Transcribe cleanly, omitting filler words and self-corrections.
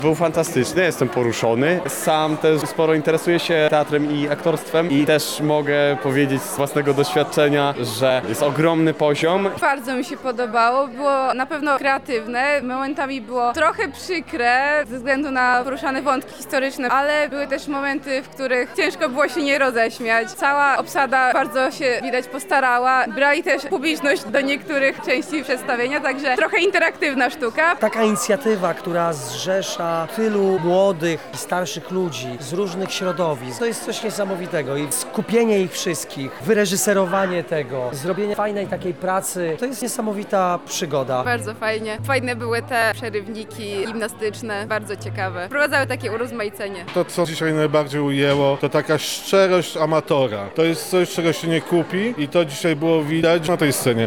Był fantastyczny, jestem poruszony. Sam też sporo interesuję się teatrem i aktorstwem i też mogę powiedzieć z własnego doświadczenia, że jest ogromny poziom. Bardzo mi się podobało, było na pewno kreatywne, momentami było trochę przykre ze względu na poruszane wątki historyczne, ale były też momenty, w których ciężko było się nie roześmiać. Cała obsada bardzo się widać postarała, brali też publiczność do niektórych części przedstawienia, także trochę interaktywna sztuka. Taka inicjatywa, która zrzesza tylu młodych i starszych ludzi z różnych środowisk, to jest coś niesamowitego i skupienie ich wszystkich, wyreżyserowanie tego, zrobienie fajnej takiej pracy, to jest niesamowita przygoda. Bardzo fajnie. Fajne były te przerywniki gimnastyczne, bardzo ciekawe. Wprowadzały takie urozmaicenie. To, co dzisiaj najbardziej ujęło, to taka szczerość amatora. To jest coś, czego się nie kupi i to dzisiaj było widać na tej scenie.